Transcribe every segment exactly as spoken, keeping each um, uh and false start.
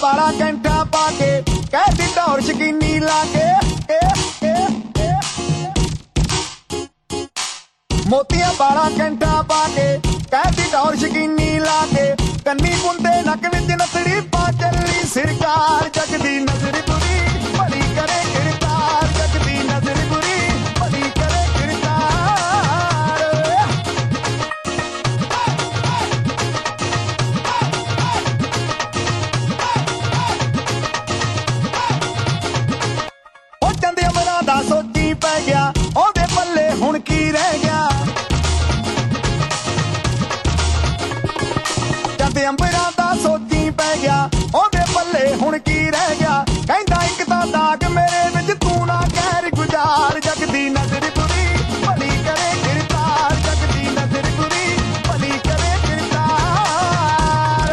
बाला कैंठा पाके कहती टौर शकीनी लाके मोतिया बाला कैंठा पाके कहती टौर शकीनी लाके कन्नी कुंदे नक विच नसड़ी पा चली सरकार जगदी नजर बुरी भली करे किरदार जगदी नजर बुरी भली करे किरदार ओ चंद अमरा दा सोची पै गया ओदे पल्ले हुण की रह गया चंद अंबरा दा सोची पै गया ओदे पल्ले हुण की रह गया कहंदा इक तां दाग मेरे विच तू ना कहर गुजार जगदी नजर बुरी भली करे किरदार जगदी नजर बुरी भली करे किरदार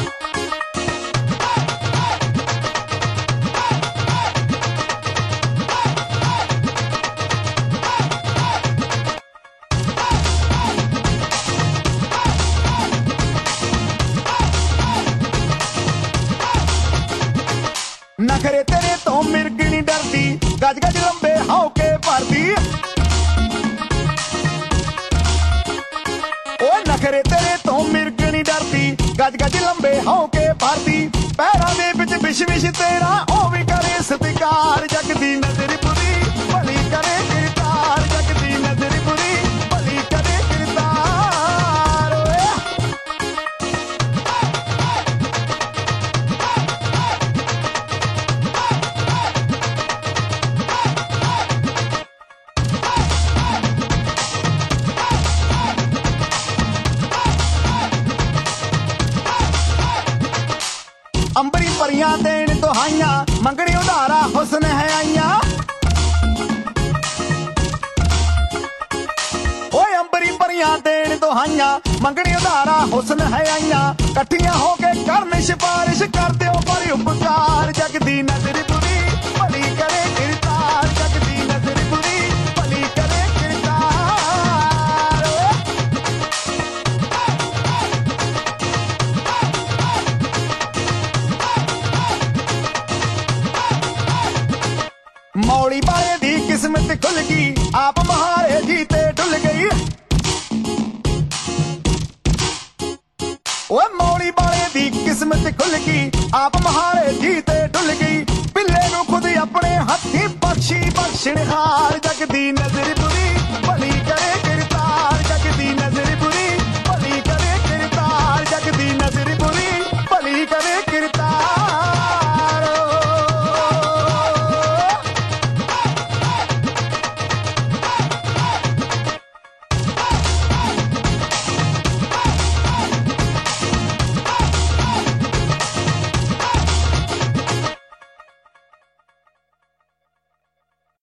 नखरे तेरे तो मिर्ग नहीं डरती गज गज लंबे हौके भरती ओ नखरे तेरे तो मिर्ग नहीं डरती गज गज लंबे हौके भरती पैरां दे विच विश विश तेरा ओ भी करे सत्कार जगदी नजर बुरी भली करे किरदार जगदी नजर बुरी भली करे किरदार अंबरी परियां देन दुहाइयां मंगनी उधारा हुस्न है आइयां ओए अंबरी परियां देन दुहाइयां मंगनी उधारा हुस्न है आइयां कट्ठियां होके करन सिफारिश कर दियो पर उपकार जगदी नजर बुरी भली करे किरदार जगदी नजर बुरी भली करे किरदार मौली बाले दी किस्मत खुल गई आप महारे जीते डुल गई ओए मौली बाले दी किस्मत खुल गई आप महारे जीते डुल गई पिल्ले नू खुद अपने हथी बख्शी बख्शण हार जगदी नजर